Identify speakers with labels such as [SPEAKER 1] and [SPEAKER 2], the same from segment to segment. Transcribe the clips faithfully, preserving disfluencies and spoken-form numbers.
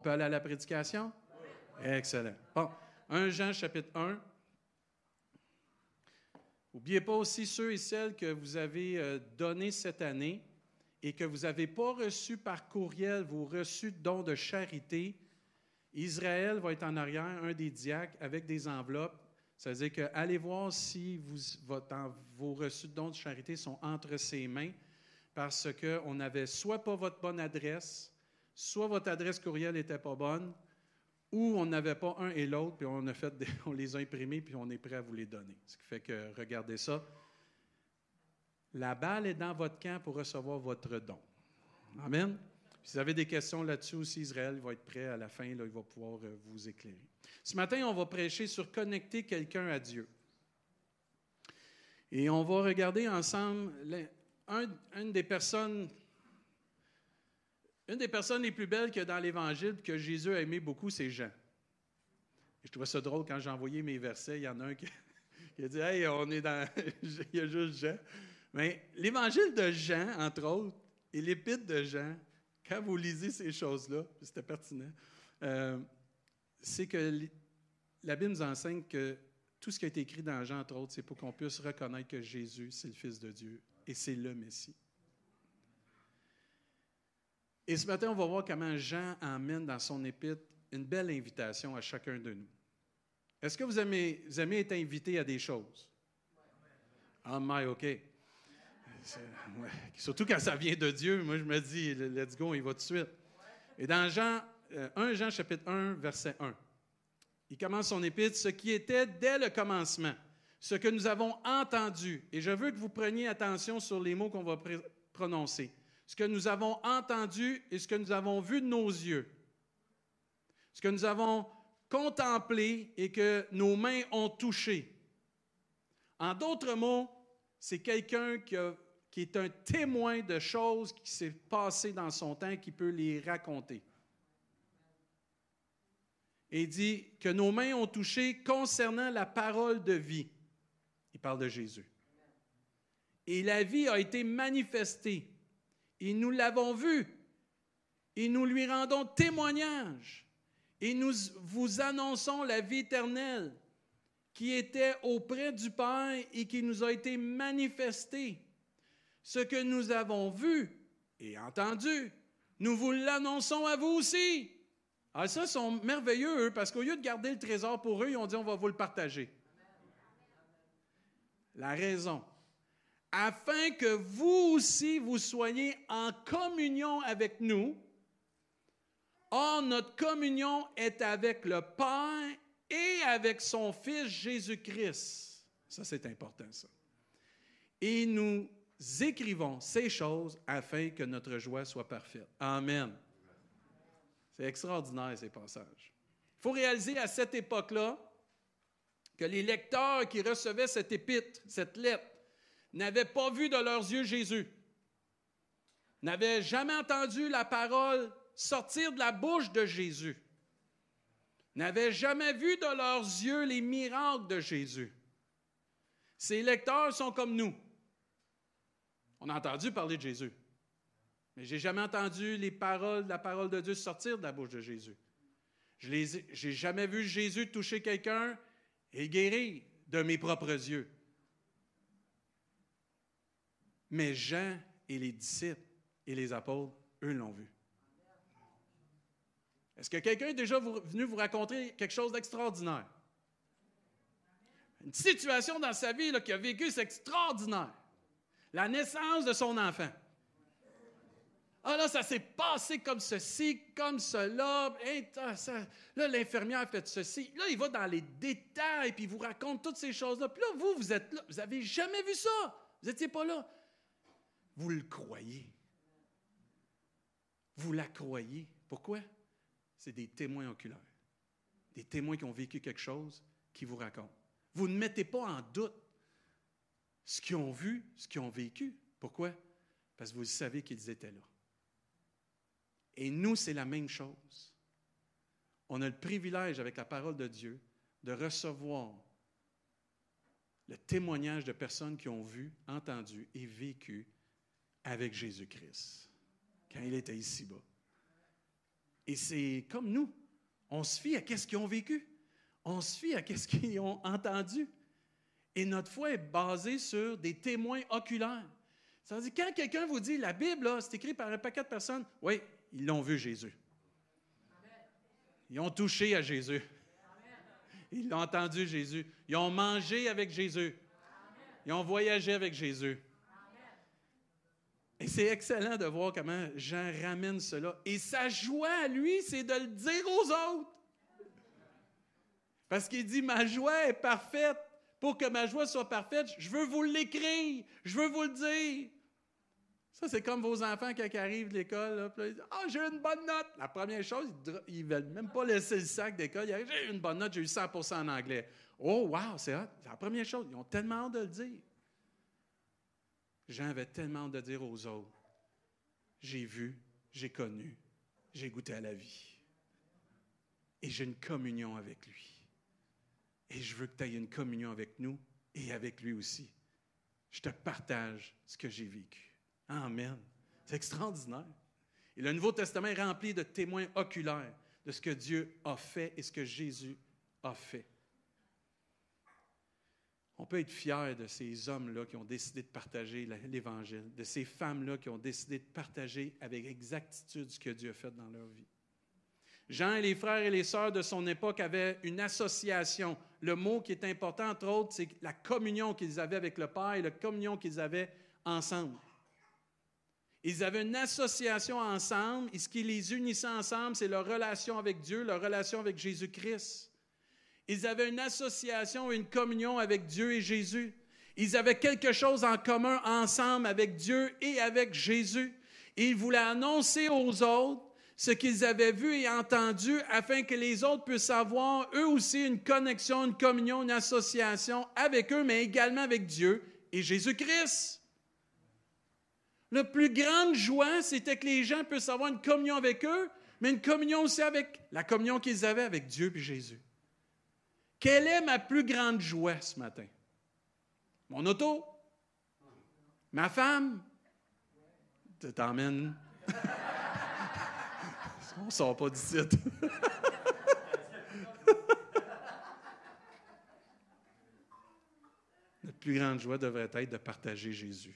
[SPEAKER 1] peut aller à la prédication? Oui. Excellent. Bon, premier Jean, chapitre un. N'oubliez pas aussi ceux et celles que vous avez euh, donnés cette année et que vous n'avez pas reçus par courriel, vos reçus de dons de charité. Israël va être en arrière, un des diacres, avec des enveloppes. Ça veut dire que allez voir si vous, votre, vos reçus de dons de charité sont entre ses mains, parce qu'on n'avait soit pas votre bonne adresse, soit votre adresse courriel n'était pas bonne, ou on n'avait pas un et l'autre, puis on, a fait des, on les a imprimés, puis on est prêt à vous les donner. Ce qui fait que, regardez ça. La balle est dans votre camp pour recevoir votre don. Amen. Si vous avez des questions là-dessus aussi, Israël va être prêt à la fin, là, il va pouvoir euh, vous éclairer. Ce matin, on va prêcher sur connecter quelqu'un à Dieu. Et on va regarder ensemble un, une des personnes, une des personnes les plus belles qu'il y a dans l'Évangile, que Jésus a aimé beaucoup, c'est Jean. Et je trouvais ça drôle quand j'ai envoyé mes versets, il y en a un qui, qui a dit « Hey, on est dans... » il y a juste Jean. Mais l'Évangile de Jean, entre autres, et l'Épître de Jean, quand vous lisez ces choses-là, c'était pertinent, euh, c'est que la Bible nous enseigne que tout ce qui a été écrit dans Jean, entre autres, c'est pour qu'on puisse reconnaître que Jésus, c'est le Fils de Dieu et c'est le Messie. Et ce matin, on va voir comment Jean emmène dans son épître une belle invitation à chacun de nous. Est-ce que vous aimez, vous aimez être invité à des choses? Ah, my, OK. Ouais. Surtout quand ça vient de Dieu, moi je me dis, let's go, il va tout de suite. Et dans Jean, euh, premier Jean chapitre un, verset un, il commence son épître, ce qui était dès le commencement, ce que nous avons entendu. Et je veux que vous preniez attention sur les mots qu'on va pr- prononcer. Ce que nous avons entendu et ce que nous avons vu de nos yeux. Ce que nous avons contemplé et que nos mains ont touché. En d'autres mots, c'est quelqu'un qui a qui est un témoin de choses qui s'est passées dans son temps, qui peut les raconter. Et il dit que nos mains ont touché concernant la parole de vie. Il parle de Jésus. Et la vie a été manifestée. Et nous l'avons vue. Et nous lui rendons témoignage. Et nous vous annonçons la vie éternelle qui était auprès du Père et qui nous a été manifestée. Ce que nous avons vu et entendu, nous vous l'annonçons à vous aussi. Alors ça, ils sont merveilleux, eux, parce qu'au lieu de garder le trésor pour eux, ils ont dit, on va vous le partager. La raison, afin que vous aussi, vous soyez en communion avec nous. Or, notre communion est avec le Père et avec son Fils Jésus-Christ. Ça, c'est important, ça. Et nous écrivons ces choses afin que notre joie soit parfaite. Amen. C'est extraordinaire, ces passages. Il faut réaliser à cette époque-là que les lecteurs qui recevaient cette épître, cette lettre, n'avaient pas vu de leurs yeux Jésus, n'avaient jamais entendu la parole sortir de la bouche de Jésus, n'avaient jamais vu de leurs yeux les miracles de Jésus. Ces lecteurs sont comme nous. On a entendu parler de Jésus, mais je n'ai jamais entendu les paroles, la parole de Dieu sortir de la bouche de Jésus. Je n'ai jamais vu Jésus toucher quelqu'un et guérir de mes propres yeux. Mais Jean et les disciples et les apôtres, eux, l'ont vu. Est-ce que quelqu'un est déjà venu vous raconter quelque chose d'extraordinaire? Une situation dans sa vie là, qu'il a vécu, c'est extraordinaire. La naissance de son enfant. Ah là, ça s'est passé comme ceci, comme cela. Là, l'infirmière fait ceci. Là, il va dans les détails, puis il vous raconte toutes ces choses-là. Puis là, vous, vous êtes là. Vous n'avez jamais vu ça. Vous n'étiez pas là. Vous le croyez. Vous la croyez. Pourquoi? C'est des témoins oculaires. Des témoins qui ont vécu quelque chose, qui vous racontent. Vous ne mettez pas en doute ce qu'ils ont vu, ce qu'ils ont vécu. Pourquoi? Parce que vous savez qu'ils étaient là. Et nous, c'est la même chose. On a le privilège, avec la parole de Dieu, de recevoir le témoignage de personnes qui ont vu, entendu et vécu avec Jésus-Christ, quand il était ici-bas. Et c'est comme nous. On se fie à ce qu'ils ont vécu. On se fie à ce qu'ils ont entendu. Et notre foi est basée sur des témoins oculaires. Ça veut dire, quand quelqu'un vous dit, la Bible, là, c'est écrit par un paquet de personnes, oui, ils l'ont vu, Jésus. Ils ont touché à Jésus. Ils l'ont entendu, Jésus. Ils ont mangé avec Jésus. Ils ont voyagé avec Jésus. Et c'est excellent de voir comment Jean ramène cela. Et sa joie à lui, c'est de le dire aux autres. Parce qu'il dit, ma joie est parfaite. Pour que ma joie soit parfaite, je veux vous l'écrire. Je veux vous le dire. Ça, c'est comme vos enfants quand ils arrivent de l'école. Là, puis là, ils disent, ah, j'ai eu une bonne note. La première chose, ils ne veulent même pas laisser le sac d'école. Ils arrivent, j'ai eu une bonne note, j'ai eu cent pour cent en anglais. Oh, wow, c'est hot. C'est la première chose. Ils ont tellement hâte de le dire. Jean avait tellement hâte de dire aux autres, j'ai vu, j'ai connu, j'ai goûté à la vie. Et j'ai une communion avec lui. Et je veux que tu aies une communion avec nous et avec lui aussi. Je te partage ce que j'ai vécu. Amen. C'est extraordinaire. Et le Nouveau Testament est rempli de témoins oculaires de ce que Dieu a fait et ce que Jésus a fait. On peut être fier de ces hommes-là qui ont décidé de partager l'Évangile, de ces femmes-là qui ont décidé de partager avec exactitude ce que Dieu a fait dans leur vie. Jean et les frères et les sœurs de son époque avaient une association. Le mot qui est important, entre autres, c'est la communion qu'ils avaient avec le Père et la communion qu'ils avaient ensemble. Ils avaient une association ensemble, et ce qui les unissait ensemble, c'est leur relation avec Dieu, leur relation avec Jésus-Christ. Ils avaient une association, une communion avec Dieu et Jésus. Ils avaient quelque chose en commun ensemble avec Dieu et avec Jésus. Et ils voulaient annoncer aux autres ce qu'ils avaient vu et entendu afin que les autres puissent avoir eux aussi une connexion, une communion, une association avec eux, mais également avec Dieu et Jésus-Christ. La plus grande joie, c'était que les gens puissent avoir une communion avec eux, mais une communion aussi avec la communion qu'ils avaient avec Dieu et Jésus. Quelle est ma plus grande joie ce matin? Mon auto? Ma femme? Tu t'emmènes? On ne sort pas d'ici. Notre plus grande joie devrait être de partager Jésus.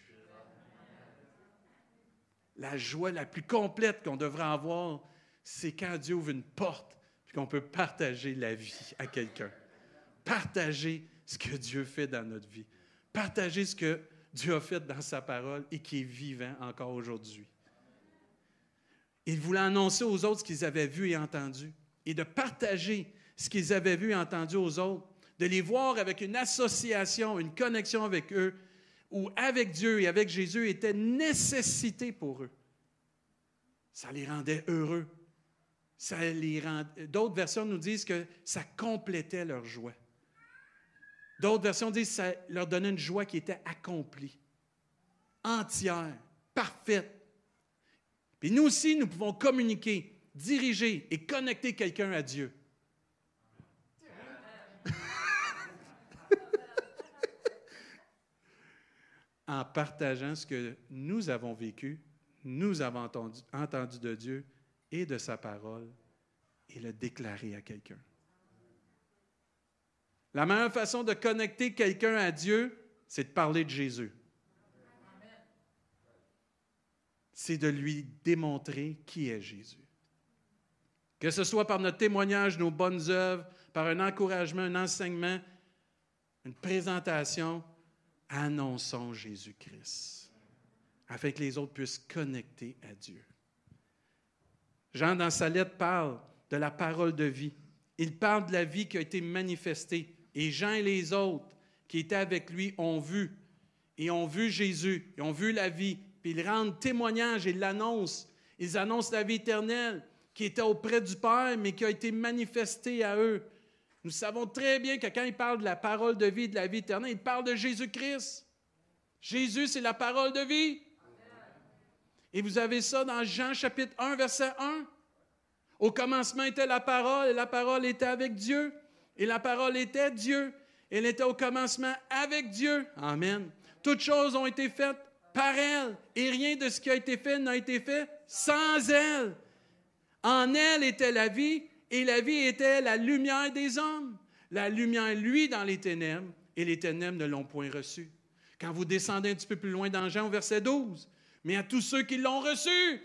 [SPEAKER 1] La joie la plus complète qu'on devrait avoir, c'est quand Dieu ouvre une porte et qu'on peut partager la vie à quelqu'un. Partager ce que Dieu fait dans notre vie. Partager ce que Dieu a fait dans sa parole et qui est vivant encore aujourd'hui. Ils voulaient annoncer aux autres ce qu'ils avaient vu et entendu et de partager ce qu'ils avaient vu et entendu aux autres, de les voir avec une association, une connexion avec eux, ou avec Dieu et avec Jésus était nécessité pour eux. Ça les rendait heureux. Ça les rend... D'autres versions nous disent que ça complétait leur joie. D'autres versions disent que ça leur donnait une joie qui était accomplie, entière, parfaite. Puis nous aussi, nous pouvons communiquer, diriger et connecter quelqu'un à Dieu. En partageant ce que nous avons vécu, nous avons entendu, entendu de Dieu et de sa parole et le déclarer à quelqu'un. La meilleure façon de connecter quelqu'un à Dieu, c'est de parler de Jésus. C'est de lui démontrer qui est Jésus. Que ce soit par notre témoignage, nos bonnes œuvres, par un encouragement, un enseignement, une présentation, annonçons Jésus-Christ, afin que les autres puissent connecter à Dieu. Jean, dans sa lettre, parle de la parole de vie. Il parle de la vie qui a été manifestée. Et Jean et les autres qui étaient avec lui ont vu, et ont vu Jésus, et ont vu la vie, puis ils rendent témoignage et l'annoncent. Ils annoncent la vie éternelle qui était auprès du Père, mais qui a été manifestée à eux. Nous savons très bien que quand il parle de la parole de vie et de la vie éternelle, il parle de Jésus-Christ. Jésus, c'est la parole de vie. Et vous avez ça dans Jean chapitre un, verset un. Au commencement était la parole, et la parole était avec Dieu. Et la parole était Dieu. Elle était au commencement avec Dieu. Amen. Toutes choses ont été faites par elle. Et rien de ce qui a été fait n'a été fait sans elle. En elle était la vie, et la vie était la lumière des hommes. La lumière, lui, dans les ténèbres, et les ténèbres ne l'ont point reçue. Quand vous descendez un petit peu plus loin dans Jean, au verset douze, mais à tous ceux qui l'ont reçu,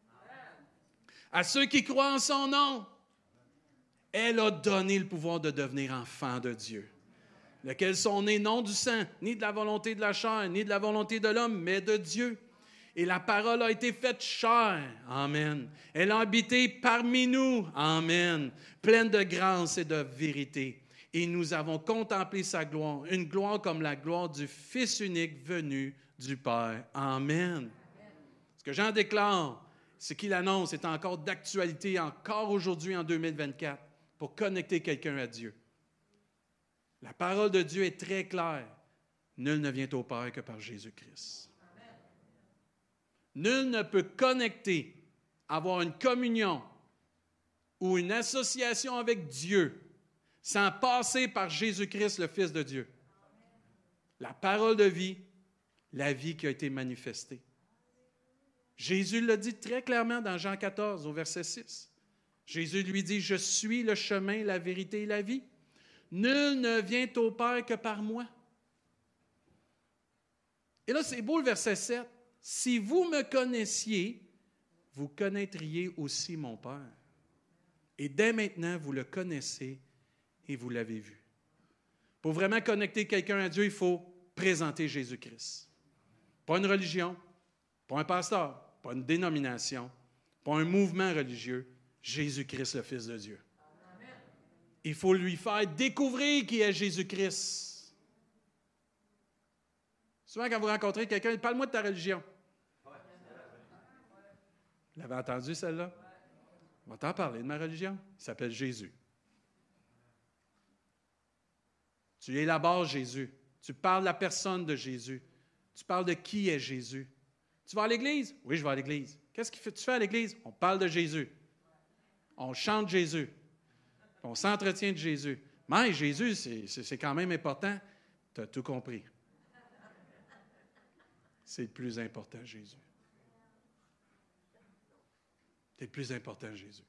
[SPEAKER 1] à ceux qui croient en son nom, elle a donné le pouvoir de devenir enfant de Dieu, lesquels sont nés non du sang, ni de la volonté de la chair, ni de la volonté de l'homme, mais de Dieu. Et la parole a été faite chair. Amen. Elle a habité parmi nous. Amen. Pleine de grâce et de vérité. Et nous avons contemplé sa gloire, une gloire comme la gloire du Fils unique venu du Père. Amen. Ce que Jean déclare, ce qu'il annonce est encore d'actualité, encore aujourd'hui en deux mille vingt-quatre, pour connecter quelqu'un à Dieu. La parole de Dieu est très claire. Nul ne vient au Père que par Jésus-Christ. Nul ne peut connecter, avoir une communion ou une association avec Dieu sans passer par Jésus-Christ, le Fils de Dieu. La parole de vie, la vie qui a été manifestée. Jésus le dit très clairement dans Jean quatorze, au verset six. Jésus lui dit, « Je suis le chemin, la vérité et la vie. Nul ne vient au Père que par moi. » Et là, c'est beau le verset sept. « Si vous me connaissiez, vous connaîtriez aussi mon Père. Et dès maintenant, vous le connaissez et vous l'avez vu. » Pour vraiment connecter quelqu'un à Dieu, il faut présenter Jésus-Christ. Pas une religion, pas un pasteur, pas une dénomination, pas un mouvement religieux. Jésus-Christ, le Fils de Dieu. Amen. Il faut lui faire découvrir qui est Jésus-Christ. Souvent, quand vous rencontrez quelqu'un, il parle-moi de ta religion. Vous l'avez entendu, celle-là? On va t'en parler de ma religion. Il s'appelle Jésus. Tu élabores Jésus. Tu parles de la personne de Jésus. Tu parles de qui est Jésus. Tu vas à l'église? Oui, je vais à l'église. Qu'est-ce que tu fais à l'église? On parle de Jésus. On chante Jésus. On s'entretient de Jésus. Mais Jésus, c'est, c'est, c'est quand même important. Tu as tout compris. C'est le plus important, Jésus. C'est le plus important, Jésus.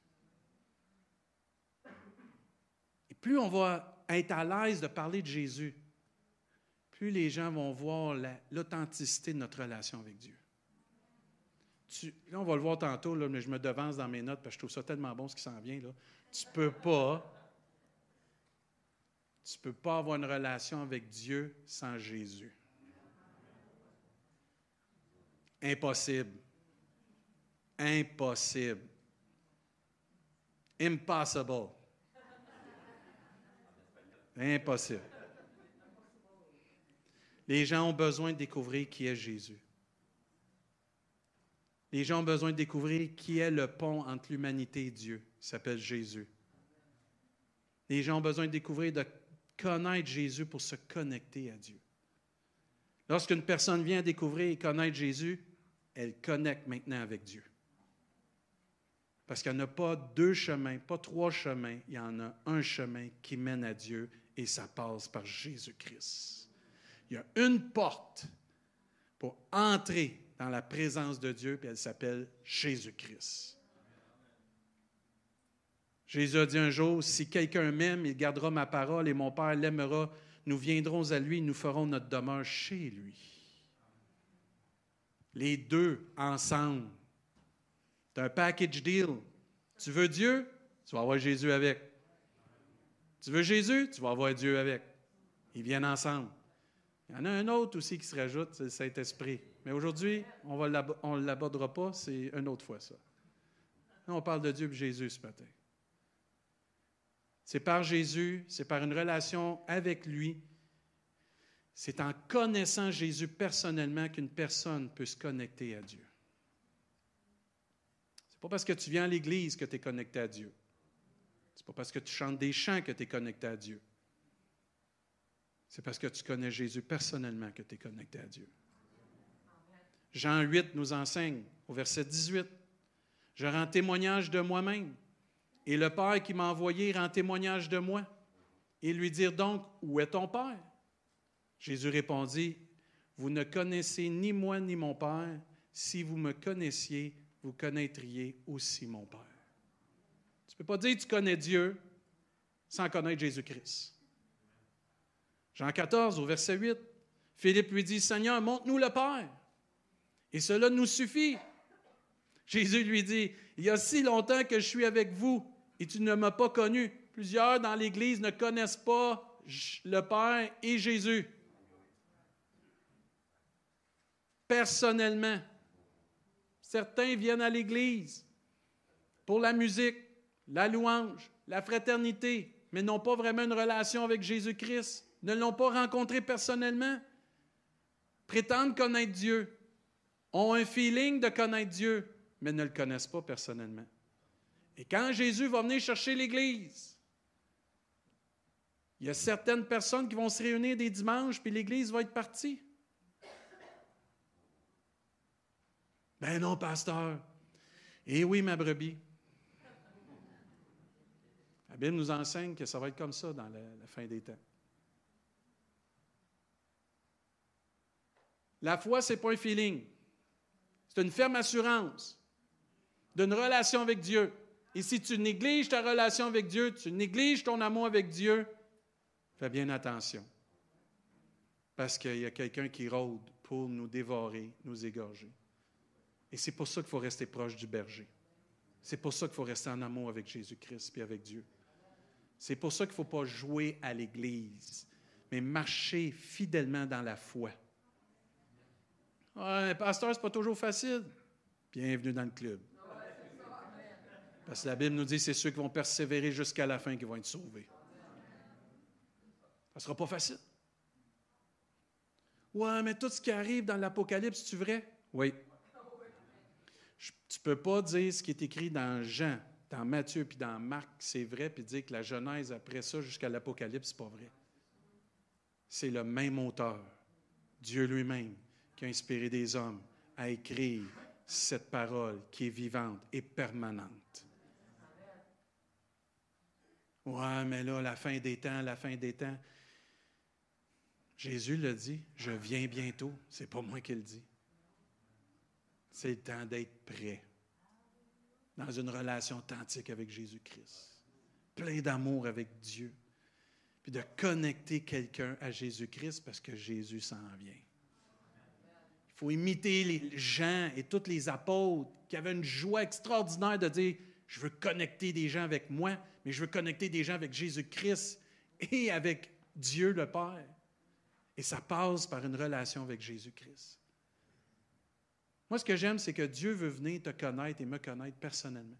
[SPEAKER 1] Et plus on va être à l'aise de parler de Jésus, plus les gens vont voir la, l'authenticité de notre relation avec Dieu. Tu, là, on va le voir tantôt, là, mais je me devance dans mes notes parce que je trouve ça tellement bon ce qui s'en vient. Là. Tu ne peux pas, tu peux pas avoir une relation avec Dieu sans Jésus. Impossible. Impossible. Impossible. Impossible. Les gens ont besoin de découvrir qui est Jésus. Les gens ont besoin de découvrir qui est le pont entre l'humanité et Dieu. Il s'appelle Jésus. Les gens ont besoin de découvrir, de connaître Jésus pour se connecter à Dieu. Lorsqu'une personne vient découvrir et connaître Jésus, elle connecte maintenant avec Dieu. Parce qu'il n'y en a pas deux chemins, pas trois chemins, il y en a un chemin qui mène à Dieu et ça passe par Jésus-Christ. Il y a une porte pour entrer dans la présence de Dieu, puis elle s'appelle Jésus-Christ. Jésus a dit un jour, « Si quelqu'un m'aime, il gardera ma parole et mon Père l'aimera. Nous viendrons à lui et nous ferons notre demeure chez lui. » Les deux ensemble. C'est un package deal. Tu veux Dieu, tu vas avoir Jésus avec. Tu veux Jésus, tu vas avoir Dieu avec. Ils viennent ensemble. Il y en a un autre aussi qui se rajoute, c'est le Saint-Esprit. Mais aujourd'hui, on ne l'abordera pas, c'est une autre fois ça. Là, on parle de Dieu et Jésus ce matin. C'est par Jésus, c'est par une relation avec lui. C'est en connaissant Jésus personnellement qu'une personne peut se connecter à Dieu. C'est pas parce que tu viens à l'église que tu es connecté à Dieu. C'est pas parce que tu chantes des chants que tu es connecté à Dieu. C'est parce que tu connais Jésus personnellement que tu es connecté à Dieu. Jean huit nous enseigne, au verset dix-huit, « Je rends témoignage de moi-même, et le Père qui m'a envoyé rend témoignage de moi. » Et lui dire donc, « Où est ton Père? » Jésus répondit, « Vous ne connaissez ni moi ni mon Père. Si vous me connaissiez, vous connaîtriez aussi mon Père. » peux pas dire que tu connais Dieu sans connaître Jésus-Christ. Jean quatorze, au verset huit, Philippe lui dit, « Seigneur, montre-nous le Père, et cela nous suffit. » Jésus lui dit, « Il y a si longtemps que je suis avec vous, et tu ne m'as pas connu. » Plusieurs dans l'Église ne connaissent pas le Père et Jésus. Personnellement, certains viennent à l'Église pour la musique, la louange, la fraternité, mais n'ont pas vraiment une relation avec Jésus-Christ, ne l'ont pas rencontré personnellement, prétendent connaître Dieu, ont un feeling de connaître Dieu, mais ne le connaissent pas personnellement. Et quand Jésus va venir chercher l'Église, il y a certaines personnes qui vont se réunir des dimanches, puis l'Église va être partie. Ben non, pasteur. Eh oui, ma brebis. La Bible nous enseigne que ça va être comme ça dans la, la fin des temps. La foi, ce n'est pas un feeling. C'est une ferme assurance d'une relation avec Dieu. Et si tu négliges ta relation avec Dieu, tu négliges ton amour avec Dieu, fais bien attention. Parce qu'il y a quelqu'un qui rôde pour nous dévorer, nous égorger. Et c'est pour ça qu'il faut rester proche du berger. C'est pour ça qu'il faut rester en amour avec Jésus-Christ et avec Dieu. C'est pour ça qu'il ne faut pas jouer à l'Église, mais marcher fidèlement dans la foi. Ouais, pasteur, ce n'est pas toujours facile. Bienvenue dans le club. Parce que la Bible nous dit que c'est ceux qui vont persévérer jusqu'à la fin qui vont être sauvés. Ça ne sera pas facile. Ouais, mais tout ce qui arrive dans l'Apocalypse, c'est-tu vrai? Oui. Je, tu ne peux pas dire ce qui est écrit dans Jean, dans Matthieu puis dans Marc, c'est vrai, puis dire que la Genèse, après ça, jusqu'à l'Apocalypse, ce n'est pas vrai. C'est le même auteur, Dieu lui-même, qui a inspiré des hommes à écrire cette parole qui est vivante et permanente. Ouais, mais là, la fin des temps, la fin des temps. Jésus l'a dit, je viens bientôt. C'est pas moi qui le dis. C'est le temps d'être prêt dans une relation authentique avec Jésus-Christ, plein d'amour avec Dieu, puis de connecter quelqu'un à Jésus-Christ parce que Jésus s'en vient. Il faut imiter les gens et tous les apôtres qui avaient une joie extraordinaire de dire « Je veux connecter des gens avec moi, mais je veux connecter des gens avec Jésus-Christ et avec Dieu le Père. » Et ça passe par une relation avec Jésus-Christ. Moi, ce que j'aime, c'est que Dieu veut venir te connaître et me connaître personnellement.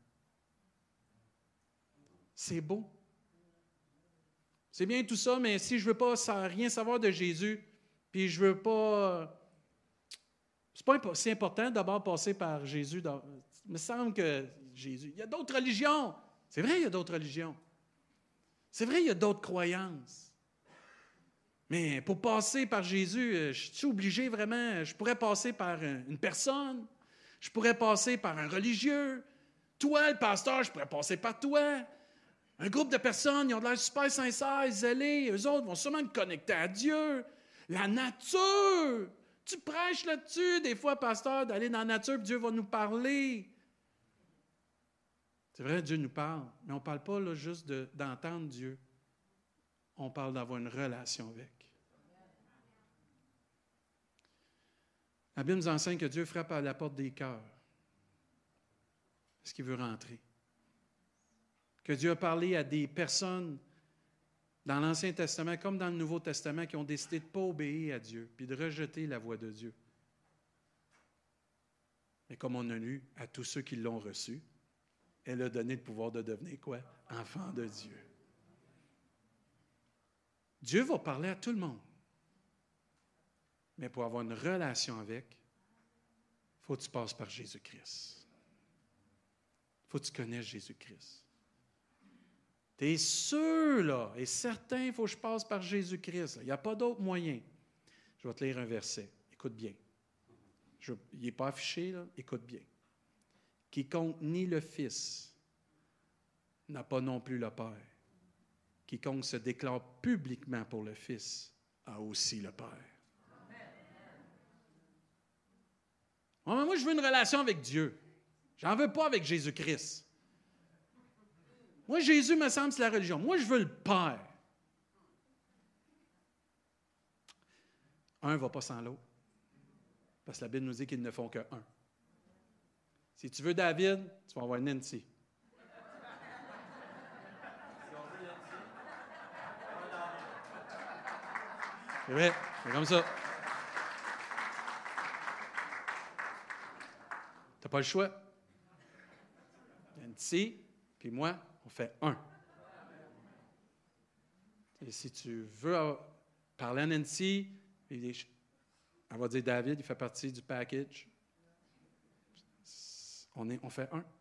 [SPEAKER 1] C'est beau. C'est bien tout ça, mais si je ne veux pas rien savoir de Jésus, puis je ne veux pas... C'est pas si important d'abord passer par Jésus. Dans... Il me semble que Jésus... Il y a d'autres religions. C'est vrai, il y a d'autres religions. C'est vrai, il y a d'autres croyances. Mais pour passer par Jésus, je suis obligé vraiment, je pourrais passer par une personne, je pourrais passer par un religieux. Toi, le pasteur, je pourrais passer par toi. Un groupe de personnes, ils ont de l'air super sincères, zélés, eux autres vont sûrement me connecter à Dieu. La nature, tu prêches là-dessus, des fois, pasteur, d'aller dans la nature, puis Dieu va nous parler. C'est vrai, Dieu nous parle, mais on ne parle pas là, juste de, d'entendre Dieu. On parle d'avoir une relation avec. La Bible nous enseigne que Dieu frappe à la porte des cœurs. Est-ce qu'il veut rentrer? Que Dieu a parlé à des personnes dans l'Ancien Testament comme dans le Nouveau Testament qui ont décidé de ne pas obéir à Dieu puis de rejeter la voix de Dieu. Mais comme on a lu à tous ceux qui l'ont reçu, elle a donné le pouvoir de devenir quoi? Enfant de Dieu. Dieu va parler à tout le monde. Mais pour avoir une relation avec, il faut que tu passes par Jésus-Christ. Il faut que tu connaisses Jésus-Christ. Tu es sûr, là, et certain, il faut que je passe par Jésus-Christ. Là. Il n'y a pas d'autre moyen. Je vais te lire un verset. Écoute bien. Je, il n'est pas affiché, là. Écoute bien. Quiconque nie le Fils n'a pas non plus le Père. Quiconque se déclare publiquement pour le Fils a aussi le Père. Oh, mais moi, je veux une relation avec Dieu. J'en veux pas avec Jésus-Christ. Moi, Jésus me semble, c'est la religion. Moi, je veux le Père. Un ne va pas sans l'autre. Parce que la Bible nous dit qu'ils ne font qu'un. Si tu veux David, tu vas avoir Nancy. C'est vrai, c'est comme ça. Tu n'as pas le choix. Nancy, puis moi, on fait un. Et si tu veux parler à Nancy, elle va dire David, il fait partie du package. On, est, on fait un.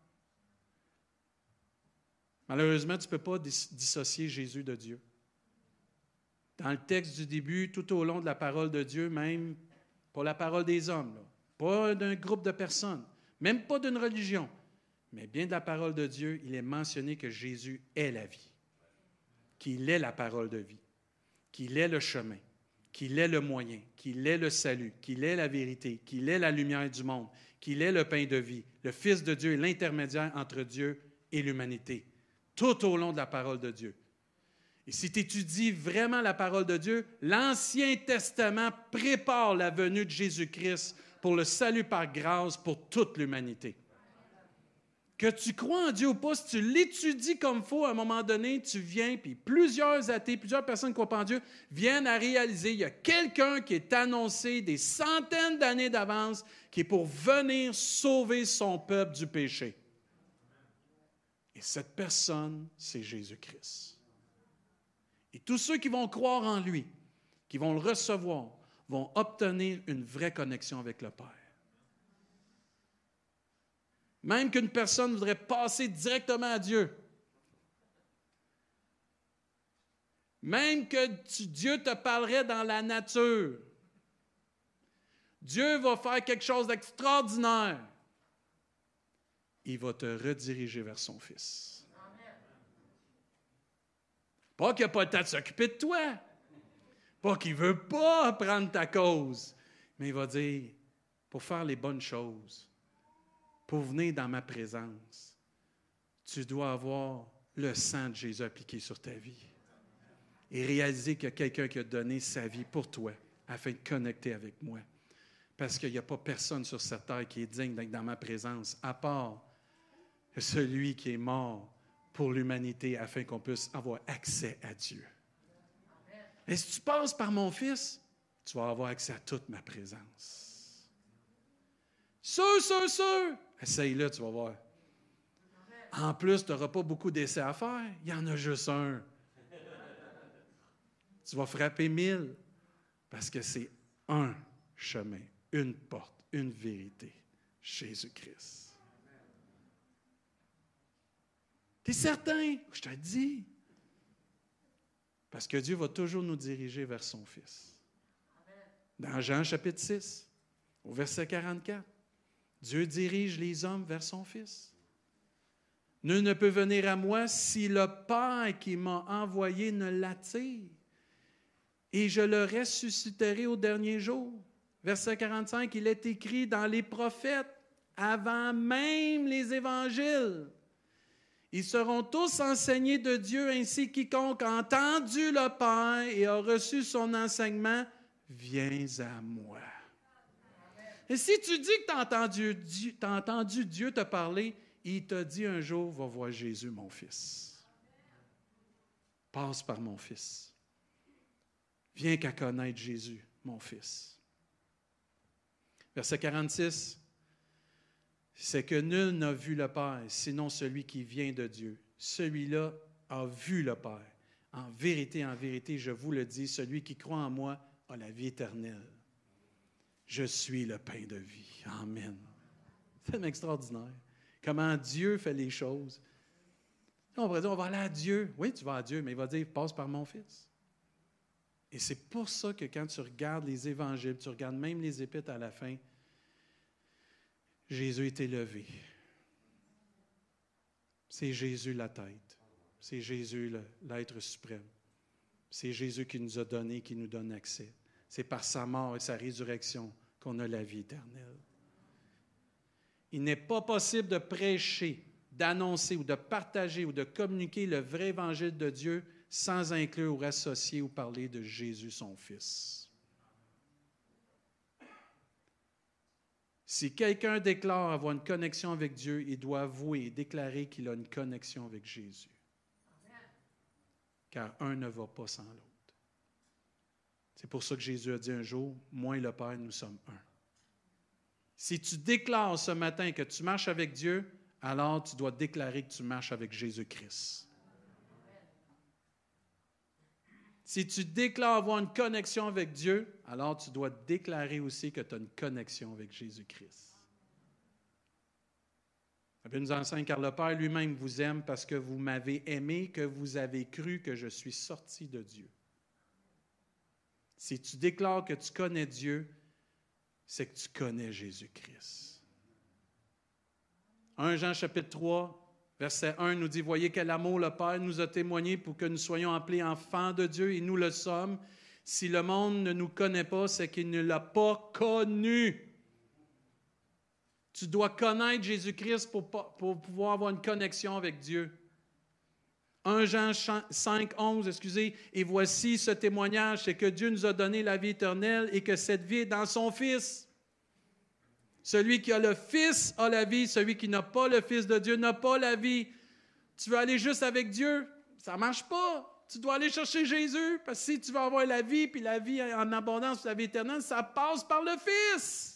[SPEAKER 1] Malheureusement, tu ne peux pas dissocier Jésus de Dieu. Dans le texte du début, tout au long de la parole de Dieu, même pas la parole des hommes, là, pas d'un groupe de personnes, même pas d'une religion, mais bien de la parole de Dieu, il est mentionné que Jésus est la vie, qu'il est la parole de vie, qu'il est le chemin, qu'il est le moyen, qu'il est le salut, qu'il est la vérité, qu'il est la lumière du monde, qu'il est le pain de vie, le Fils de Dieu et l'intermédiaire entre Dieu et l'humanité, tout au long de la parole de Dieu. Et si tu étudies vraiment la parole de Dieu, l'Ancien Testament prépare la venue de Jésus-Christ pour le salut par grâce pour toute l'humanité. Que tu crois en Dieu ou pas, si tu l'étudies comme il faut, à un moment donné, tu viens, puis plusieurs athées, plusieurs personnes qui ne croient pas en Dieu, viennent à réaliser qu'il y a quelqu'un qui est annoncé des centaines d'années d'avance, qui est pour venir sauver son peuple du péché. Et cette personne, c'est Jésus-Christ. Et tous ceux qui vont croire en lui, qui vont le recevoir, vont obtenir une vraie connexion avec le Père. Même qu'une personne voudrait passer directement à Dieu. Même que tu, Dieu te parlerait dans la nature. Dieu va faire quelque chose d'extraordinaire. Il va te rediriger vers son Fils. Pas qu'il n'a pas le temps de s'occuper de toi. Pas qu'il ne veut pas prendre ta cause. Mais il va dire, pour faire les bonnes choses, pour venir dans ma présence, tu dois avoir le sang de Jésus appliqué sur ta vie. Et réaliser qu'il y a quelqu'un qui a donné sa vie pour toi, afin de connecter avec moi. Parce qu'il n'y a pas personne sur cette terre qui est digne d'être dans ma présence, à part celui qui est mort pour l'humanité, afin qu'on puisse avoir accès à Dieu. Et si tu passes par mon Fils, tu vas avoir accès à toute ma présence. Sûr, sûr, sûr! Essaye-le, tu vas voir. En plus, tu n'auras pas beaucoup d'essais à faire. Il y en a juste un. Tu vas frapper mille, parce que c'est un chemin, une porte, une vérité. Jésus-Christ. Tu es certain? Je te le dis. Parce que Dieu va toujours nous diriger vers son Fils. Dans Jean chapitre six, au verset quarante-quatre, Dieu dirige les hommes vers son Fils. Nul ne peut venir à moi si le Père qui m'a envoyé ne l'attire. Et je le ressusciterai au dernier jour. Verset quarante-cinq, il est écrit dans les prophètes, avant même les évangiles. Ils seront tous enseignés de Dieu, ainsi quiconque a entendu le Père et a reçu son enseignement, viens à moi. Et si tu dis que tu as entendu, t'as entendu Dieu te parler, il t'a dit un jour, va voir Jésus, mon Fils. Passe par mon Fils. Viens qu'à connaître Jésus, mon Fils. Verset quarante-six. C'est que nul n'a vu le Père, sinon celui qui vient de Dieu. Celui-là a vu le Père. En vérité, en vérité, je vous le dis, celui qui croit en moi a la vie éternelle. Je suis le pain de vie. Amen. C'est extraordinaire. Comment Dieu fait les choses. On pourrait dire, on va aller à Dieu. Oui, tu vas à Dieu, mais il va dire, passe par mon Fils. Et c'est pour ça que quand tu regardes les évangiles, tu regardes même les épîtres à la fin, Jésus est élevé. C'est Jésus la tête. C'est Jésus le, l'être suprême. C'est Jésus qui nous a donné, qui nous donne accès. C'est par sa mort et sa résurrection qu'on a la vie éternelle. Il n'est pas possible de prêcher, d'annoncer ou de partager ou de communiquer le vrai évangile de Dieu sans inclure ou associer ou parler de Jésus, son Fils. Si quelqu'un déclare avoir une connexion avec Dieu, il doit avouer et déclarer qu'il a une connexion avec Jésus. Car un ne va pas sans l'autre. C'est pour ça que Jésus a dit un jour, « Moi et le Père, nous sommes un ». Si tu déclares ce matin que tu marches avec Dieu, alors tu dois déclarer que tu marches avec Jésus-Christ. Si tu déclares avoir une connexion avec Dieu, alors tu dois déclarer aussi que tu as une connexion avec Jésus-Christ. La Bible nous enseigne, car le Père lui-même vous aime parce que vous m'avez aimé, que vous avez cru que je suis sorti de Dieu. Si tu déclares que tu connais Dieu, c'est que tu connais Jésus-Christ. premier Jean chapitre trois, verset un nous dit, « Voyez quel amour le Père nous a témoigné pour que nous soyons appelés enfants de Dieu, et nous le sommes. Si le monde ne nous connaît pas, c'est qu'il ne l'a pas connu. » Tu dois connaître Jésus-Christ pour, pour pouvoir avoir une connexion avec Dieu. premier Jean cinq, onze, excusez, « Et voici ce témoignage, c'est que Dieu nous a donné la vie éternelle et que cette vie est dans son Fils. Celui qui a le Fils a la vie, celui qui n'a pas le Fils de Dieu n'a pas la vie. » Tu veux aller juste avec Dieu? Ça ne marche pas. Tu dois aller chercher Jésus, parce que si tu veux avoir la vie, puis la vie en abondance, la vie éternelle, ça passe par le Fils.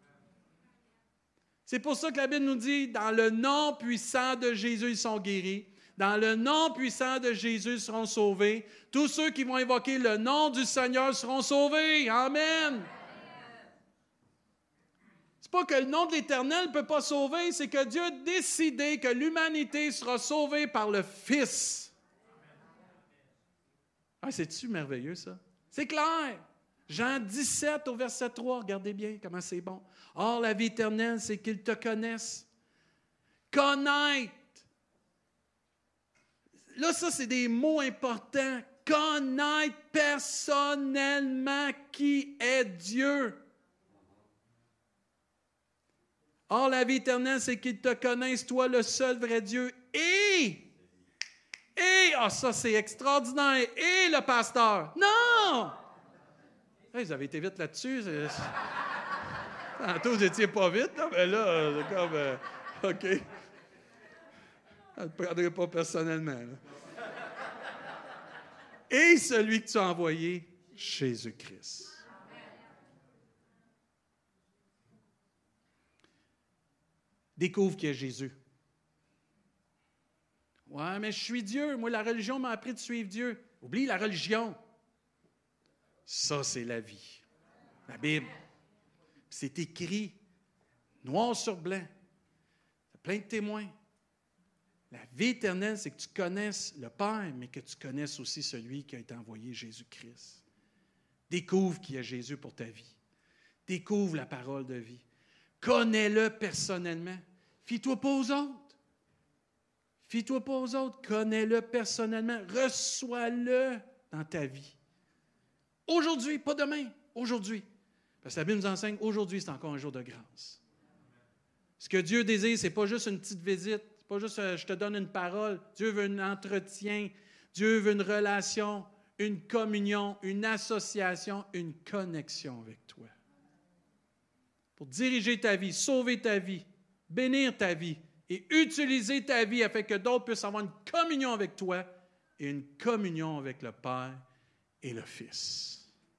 [SPEAKER 1] C'est pour ça que la Bible nous dit, dans le nom puissant de Jésus, ils sont guéris. Dans le nom puissant de Jésus, ils seront sauvés. Tous ceux qui vont invoquer le nom du Seigneur seront sauvés. Amen. C'est pas que le nom de l'Éternel ne peut pas sauver, c'est que Dieu a décidé que l'humanité sera sauvée par le Fils. Ah, c'est-tu merveilleux, ça? C'est clair. Jean dix-sept au verset trois, regardez bien comment c'est bon. « Or, la vie éternelle, c'est qu'ils te connaissent. » Connaître. Là, ça, c'est des mots importants. Connaître personnellement qui est Dieu. Or, la vie éternelle, c'est qu'ils te connaissent, toi, le seul vrai Dieu, et, et, ah, ça, c'est extraordinaire, et le pasteur. Non! Hey, vous avez été vite là-dessus. C'est... Tantôt, vous n'étiez pas vite, là, mais là, c'est comme, euh, OK. Je ne le prendrai pas personnellement. Là. Et celui que tu as envoyé, Jésus-Christ. Découvre qui est Jésus. Ouais, mais je suis Dieu. Moi, la religion m'a appris de suivre Dieu. Oublie la religion. Ça, c'est la vie. La Bible. C'est écrit, noir sur blanc. Il y a plein de témoins. La vie éternelle, c'est que tu connaisses le Père, mais que tu connaisses aussi celui qui a été envoyé, Jésus-Christ. Découvre qui est Jésus pour ta vie. Découvre la parole de vie. Connais-le personnellement. Fie-toi pas aux autres. Fie-toi pas aux autres. Connais-le personnellement. Reçois-le dans ta vie. Aujourd'hui, pas demain. Aujourd'hui. Parce que la Bible nous enseigne, aujourd'hui, c'est encore un jour de grâce. Ce que Dieu désire, ce n'est pas juste une petite visite. Ce n'est pas juste euh, je te donne une parole. Dieu veut un entretien. Dieu veut une relation, une communion, une association, une connexion avec toi. Pour diriger ta vie, sauver ta vie, bénir ta vie et utiliser ta vie afin que d'autres puissent avoir une communion avec toi et une communion avec le Père et le Fils.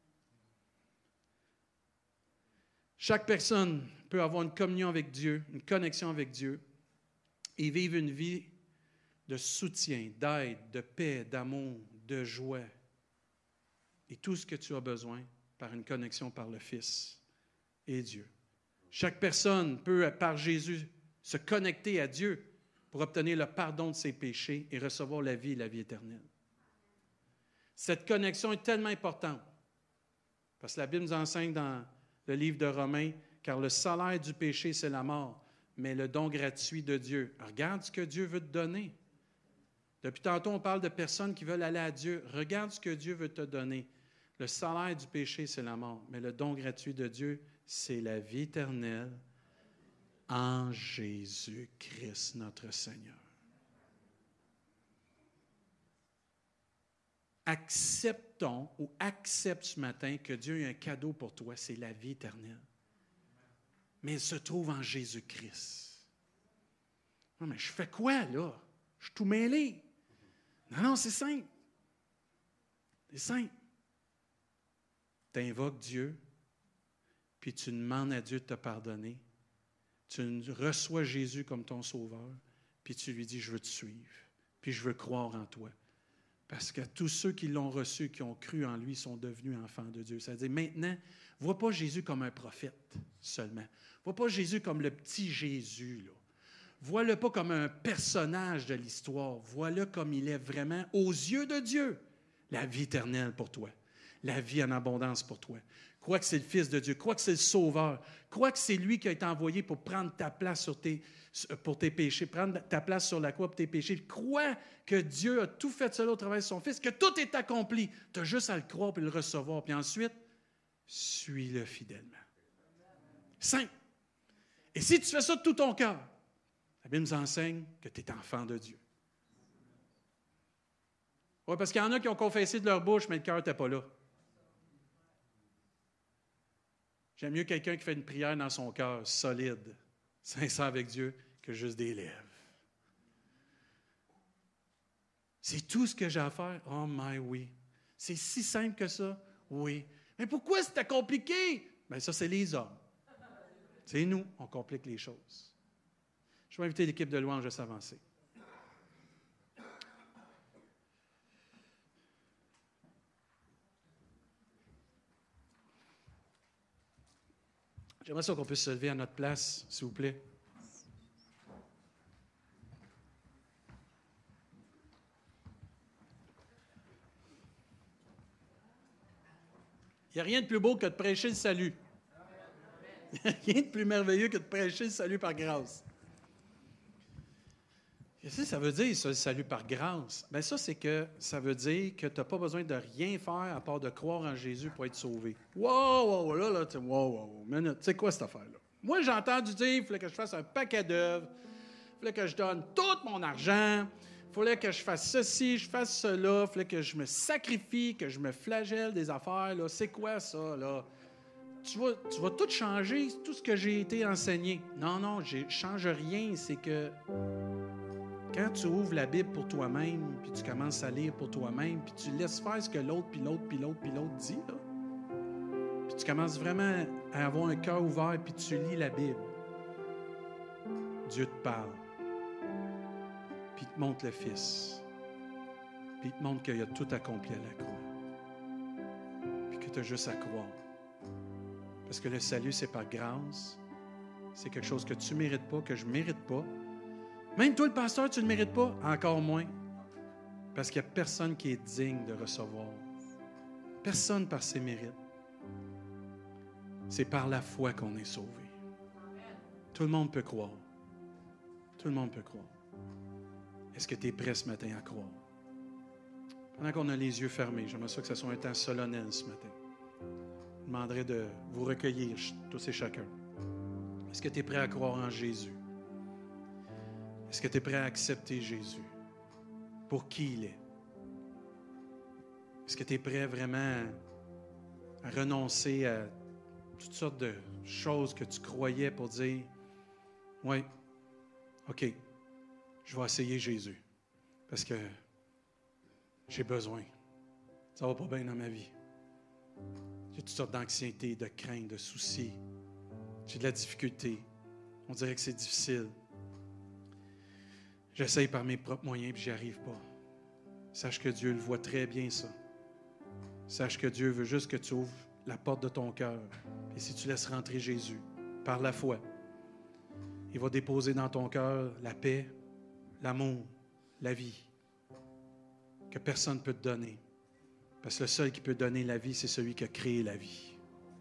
[SPEAKER 1] Chaque personne peut avoir une communion avec Dieu, une connexion avec Dieu et vivre une vie de soutien, d'aide, de paix, d'amour, de joie et tout ce que tu as besoin par une connexion par le Fils et Dieu. Chaque personne peut, par Jésus, se connecter à Dieu pour obtenir le pardon de ses péchés et recevoir la vie et la vie éternelle. Cette connexion est tellement importante parce que la Bible nous enseigne dans le livre de Romains, car le salaire du péché, c'est la mort, mais le don gratuit de Dieu. Regarde ce que Dieu veut te donner. Depuis tantôt, on parle de personnes qui veulent aller à Dieu. Regarde ce que Dieu veut te donner. Le salaire du péché, c'est la mort, mais le don gratuit de Dieu, c'est la vie éternelle en Jésus-Christ, notre Seigneur. Acceptons ou accepte ce matin que Dieu a un cadeau pour toi, c'est la vie éternelle. Mais elle se trouve en Jésus-Christ. Non, mais je fais quoi, là? Je suis tout mêlé. Non, non, c'est simple. C'est simple. Tu invoques Dieu, puis tu demandes à Dieu de te pardonner. Tu reçois Jésus comme ton sauveur, puis tu lui dis, je veux te suivre, puis je veux croire en toi. Parce que tous ceux qui l'ont reçu, qui ont cru en lui, sont devenus enfants de Dieu. C'est-à-dire, maintenant, vois pas Jésus comme un prophète seulement. Vois pas Jésus comme le petit Jésus, là. Vois-le pas comme un personnage de l'histoire. Vois-le comme il est vraiment, aux yeux de Dieu, la vie éternelle pour toi. La vie en abondance pour toi. Crois que c'est le Fils de Dieu. Crois que c'est le Sauveur. Crois que c'est lui qui a été envoyé pour prendre ta place sur tes, pour tes péchés, prendre ta place sur la croix pour tes péchés. Crois que Dieu a tout fait cela au travers de son Fils, que tout est accompli. Tu as juste à le croire et le recevoir. Puis ensuite, suis-le fidèlement. Simple. Et si tu fais ça de tout ton cœur, la Bible nous enseigne que tu es enfant de Dieu. Oui, parce qu'il y en a qui ont confessé de leur bouche, mais le cœur n'était pas là. J'aime mieux quelqu'un qui fait une prière dans son cœur, solide, sincère avec Dieu, que juste des lèvres. C'est tout ce que j'ai à faire? Oh my oui. C'est si simple que ça? Oui. Mais pourquoi c'était compliqué? Bien, ça, c'est les hommes. C'est nous, on complique les choses. Je vais inviter l'équipe de louange à s'avancer. J'aimerais ça qu'on puisse se lever à notre place, s'il vous plaît. Il n'y a rien de plus beau que de prêcher le salut. Il n'y a rien de plus merveilleux que de prêcher le salut par grâce. Qu'est-ce que ça veut dire, ça, le salut par grâce? Bien, ça, c'est que ça veut dire que tu n'as pas besoin de rien faire à part de croire en Jésus pour être sauvé. Wow, wow, là, là, tu sais, wow, wow, minute, tu sais quoi cette affaire-là? Moi, j'ai entendu dire qu'il fallait que je fasse un paquet d'œuvres, il fallait que je donne tout mon argent, il fallait que je fasse ceci, je fasse cela, il fallait que je me sacrifie, que je me flagelle des affaires, là. C'est quoi ça, là? Tu vas, tu vas tout changer, tout ce que j'ai été enseigné. Non, non, je ne change rien, c'est que quand tu ouvres la Bible pour toi-même, puis tu commences à lire pour toi-même, puis tu laisses faire ce que l'autre, puis l'autre, puis l'autre, puis l'autre dit, là, puis tu commences vraiment à avoir un cœur ouvert, puis tu lis la Bible, Dieu te parle, puis il te montre le Fils, puis il te montre qu'il a tout accompli à la croix, puis que tu as juste à croire. Parce que le salut, c'est par grâce, c'est quelque chose que tu ne mérites pas, que je ne mérite pas. Même toi, le pasteur, tu ne le mérites pas, encore moins. Parce qu'il n'y a personne qui est digne de recevoir. Personne par ses mérites. C'est par la foi qu'on est sauvé. Tout le monde peut croire. Tout le monde peut croire. Est-ce que tu es prêt ce matin à croire? Pendant qu'on a les yeux fermés, j'aimerais ça que ce soit un temps solennel ce matin. Je demanderais de vous recueillir, tous et chacun. Est-ce que tu es prêt à croire en Jésus? Est-ce que tu es prêt à accepter Jésus pour qui il est? Est-ce que tu es prêt vraiment à renoncer à toutes sortes de choses que tu croyais pour dire, oui, OK, je vais essayer Jésus parce que j'ai besoin. Ça va pas bien dans ma vie. J'ai toutes sortes d'anxiété, de crainte, de soucis. J'ai de la difficulté. On dirait que c'est difficile. J'essaye par mes propres moyens, puis j'y arrive pas. Sache que Dieu le voit très bien, ça. Sache que Dieu veut juste que tu ouvres la porte de ton cœur. Et si tu laisses rentrer Jésus, par la foi, il va déposer dans ton cœur la paix, l'amour, la vie, que personne ne peut te donner. Parce que le seul qui peut donner la vie, c'est celui qui a créé la vie.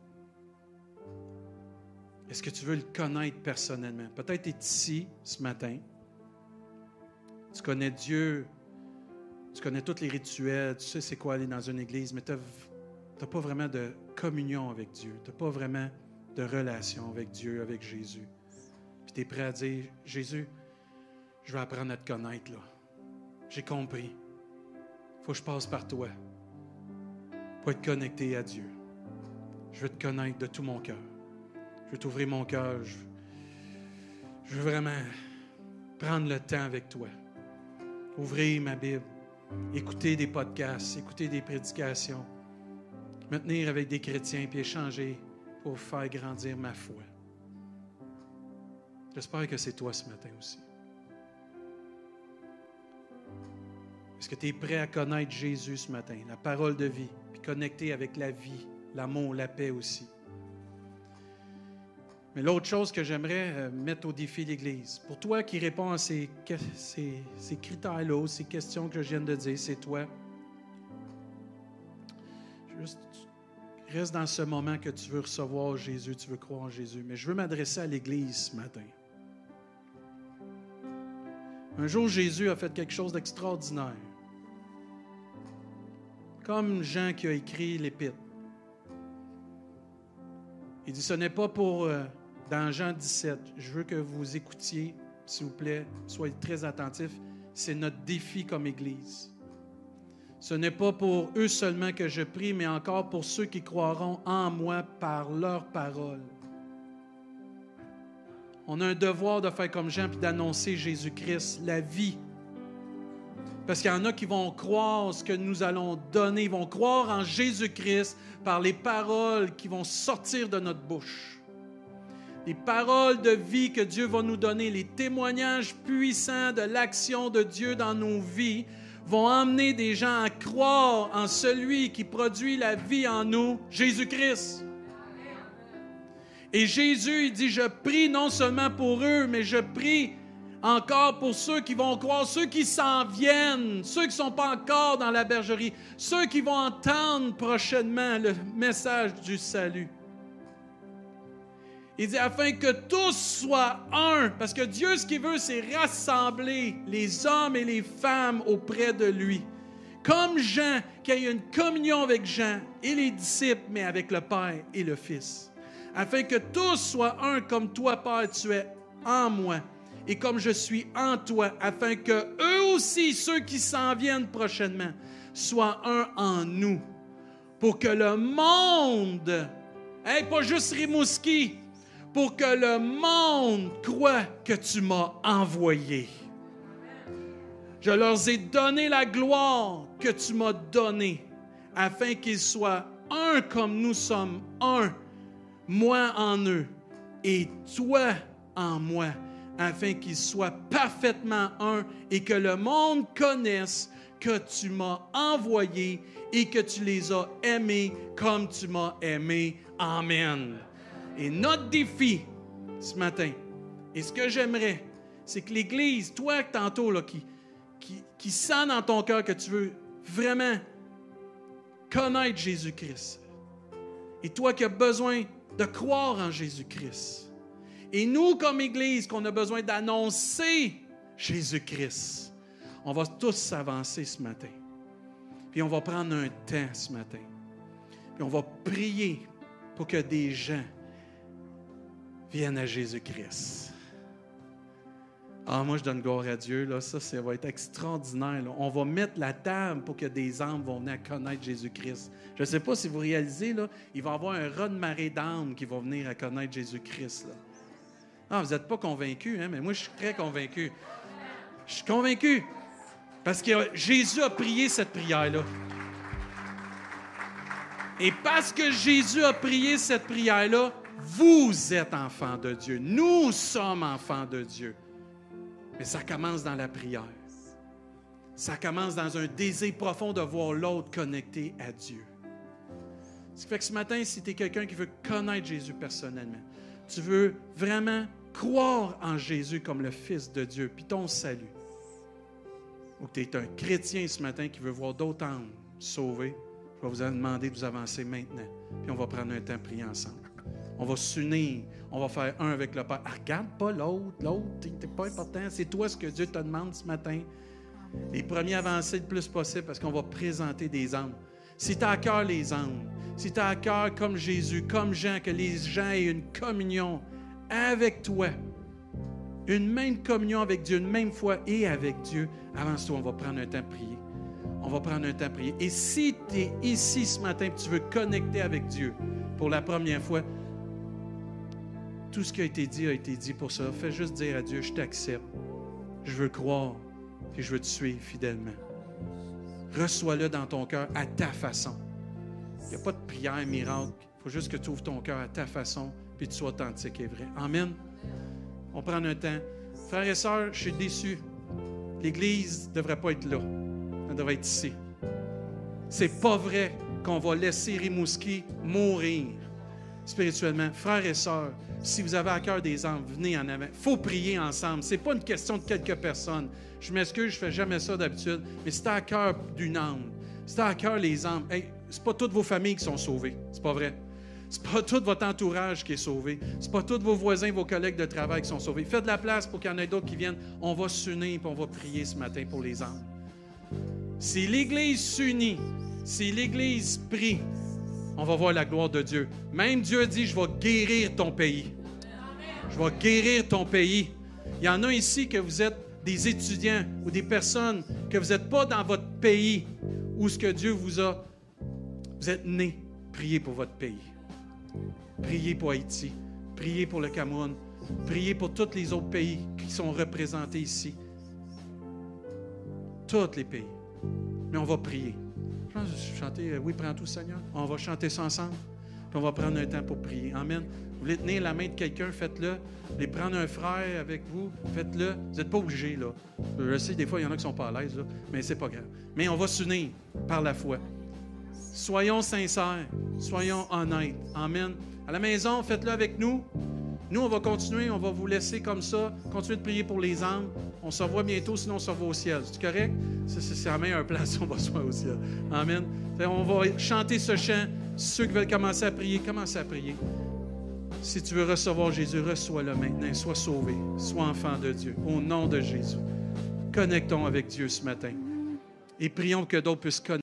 [SPEAKER 1] Est-ce que tu veux le connaître personnellement? Peut-être tu es ici ce matin. Tu connais Dieu, tu connais tous les rituels, tu sais c'est quoi aller dans une église, mais tu n'as pas vraiment de communion avec Dieu. Tu n'as pas vraiment de relation avec Dieu, avec Jésus. puis tu es prêt à dire, Jésus, je vais apprendre à te connaître, là. J'ai compris. Il faut que je passe par toi pour être connecté à Dieu. Je veux te connaître de tout mon cœur. Je veux t'ouvrir mon cœur. Je, je veux vraiment prendre le temps avec toi. Ouvrir ma Bible. Écouter des podcasts. Écouter des prédications. Me tenir avec des chrétiens puis échanger pour faire grandir ma foi. J'espère que c'est toi ce matin aussi. Est-ce que tu es prêt à connaître Jésus ce matin, la parole de vie, puis connecter avec la vie, l'amour, la paix aussi? Mais l'autre chose que j'aimerais mettre au défi de l'Église, pour toi qui réponds à ces, ces, ces critères-là, ces questions que je viens de dire, c'est toi. Juste, reste dans ce moment que tu veux recevoir Jésus, tu veux croire en Jésus. Mais je veux m'adresser à l'Église ce matin. Un jour, Jésus a fait quelque chose d'extraordinaire. Comme Jean qui a écrit l'Épître. Il dit, ce n'est pas pour, euh, dans Jean dix-sept, je veux que vous écoutiez, s'il vous plaît, soyez très attentifs, c'est notre défi comme Église. Ce n'est pas pour eux seulement que je prie, mais encore pour ceux qui croiront en moi par leur parole. On a un devoir de faire comme Jean et d'annoncer Jésus-Christ, la vie. Parce qu'il y en a qui vont croire ce que nous allons donner. Ils vont croire en Jésus-Christ par les paroles qui vont sortir de notre bouche. Les paroles de vie que Dieu va nous donner, les témoignages puissants de l'action de Dieu dans nos vies vont emmener des gens à croire en celui qui produit la vie en nous, Jésus-Christ. Et Jésus, il dit, je prie non seulement pour eux, mais je prie encore pour ceux qui vont croire, ceux qui s'en viennent, ceux qui ne sont pas encore dans la bergerie, ceux qui vont entendre prochainement le message du salut. Il dit, afin que tous soient un, parce que Dieu, ce qu'il veut, c'est rassembler les hommes et les femmes auprès de lui. Comme Jean, qui a eu une communion avec Jean et les disciples, mais avec le Père et le Fils. Afin que tous soient un comme toi, Père, tu es en moi, et comme je suis en toi, afin que eux aussi, ceux qui s'en viennent prochainement, soient un en nous, pour que le monde, hey, pas juste Rimouski, pour que le monde croie que tu m'as envoyé. Je leur ai donné la gloire que tu m'as donnée, afin qu'ils soient un comme nous sommes un, moi en eux et toi en moi, afin qu'ils soient parfaitement un et que le monde connaisse que tu m'as envoyé et que tu les as aimés comme tu m'as aimé. Amen. Et notre défi ce matin, et ce que j'aimerais, c'est que l'Église, toi tantôt là, qui, qui, qui sent dans ton cœur que tu veux vraiment connaître Jésus-Christ, et toi qui as besoin de croire en Jésus-Christ. Et nous, comme Église, qu'on a besoin d'annoncer Jésus-Christ, on va tous s'avancer ce matin. Puis on va prendre un temps ce matin. Puis on va prier pour que des gens viennent à Jésus-Christ. Ah, moi, je donne gloire à Dieu. Là. Ça, ça va être extraordinaire. Là. On va mettre la table pour que des âmes vont venir à connaître Jésus-Christ. Je ne sais pas si vous réalisez, là, il va y avoir un raz de marée d'âmes qui vont venir à connaître Jésus-Christ. Là. Ah, vous n'êtes pas convaincus, hein? Mais moi, je suis très convaincu. Je suis convaincu. Parce que Jésus a prié cette prière-là. Et parce que Jésus a prié cette prière-là, vous êtes enfants de Dieu. Nous sommes enfants de Dieu. Mais ça commence dans la prière. Ça commence dans un désir profond de voir l'autre connecté à Dieu. Ce qui fait que ce matin, si tu es quelqu'un qui veut connaître Jésus personnellement, tu veux vraiment croire en Jésus comme le Fils de Dieu, puis ton salut, ou que tu es un chrétien ce matin qui veut voir d'autres âmes sauvées, je vais vous demander de vous avancer maintenant, puis on va prendre un temps de prier ensemble. On va s'unir, on va faire un avec le Père. Ah, regarde pas l'autre, l'autre, c'est pas important. C'est toi ce que Dieu te demande ce matin. Les premiers avancés le plus possible parce qu'on va présenter des âmes. Si tu as à cœur les âmes, si tu as à cœur comme Jésus, comme Jean, que les gens aient une communion avec toi, une même communion avec Dieu, une même foi et avec Dieu, avance-toi, on va prendre un temps de prier. On va prendre un temps de prier. Et si tu es ici ce matin et tu veux connecter avec Dieu pour la première fois, tout ce qui a été dit a été dit pour ça. Fais juste dire à Dieu, je t'accepte. Je veux croire et je veux te suivre fidèlement. Reçois-le dans ton cœur à ta façon. Il n'y a pas de prière miracle. Il faut juste que tu ouvres ton cœur à ta façon et que tu sois authentique et vrai. Amen. On prend un temps. Frères et sœurs, je suis déçu. L'Église ne devrait pas être là. Elle devrait être ici. C'est pas vrai qu'on va laisser Rimouski mourir spirituellement. Frères et sœurs, si vous avez à cœur des âmes, venez en avant. Il faut prier ensemble. Ce n'est pas une question de quelques personnes. Je m'excuse, je ne fais jamais ça d'habitude, mais c'est à cœur d'une âme. C'est à cœur les âmes. Hey, ce n'est pas toutes vos familles qui sont sauvées. C'est pas vrai. Ce n'est pas tout votre entourage qui est sauvé. Ce n'est pas tous vos voisins, vos collègues de travail qui sont sauvés. Faites de la place pour qu'il y en ait d'autres qui viennent. On va s'unir et on va prier ce matin pour les âmes. Si l'Église s'unit, si l'Église prie, on va voir la gloire de Dieu. Même Dieu dit, je vais guérir ton pays. Je vais guérir ton pays. Il y en a ici que vous êtes des étudiants ou des personnes que vous n'êtes pas dans votre pays où ce que Dieu vous a. Vous êtes nés. Priez pour votre pays. Priez pour Haïti. Priez pour le Cameroun. Priez pour tous les autres pays qui sont représentés ici. Tous les pays. Mais on va prier. Je pense que je chanter « Oui, prends tout, Seigneur ». On va chanter ça ensemble. Puis on va prendre un temps pour prier. Amen. Vous voulez tenir la main de quelqu'un, faites-le. Vous voulez prendre un frère avec vous, faites-le. Vous n'êtes pas obligés, là. Je sais, des fois, il y en a qui ne sont pas à l'aise, là, mais c'est pas grave. Mais on va s'unir par la foi. Soyons sincères. Soyons honnêtes. Amen. À la maison, faites-le avec nous. Nous, on va continuer, on va vous laisser comme ça, continuer de prier pour les âmes. On se revoit bientôt, sinon on se revoit au ciel. C'est correct? C'est, c'est, c'est la meilleure place, on va se voir au ciel. Amen. On va chanter ce chant. Ceux qui veulent commencer à prier, commencez à prier. Si tu veux recevoir Jésus, reçois-le maintenant. Sois sauvé, sois enfant de Dieu. Au nom de Jésus. Connectons avec Dieu ce matin. Et prions que d'autres puissent connecter.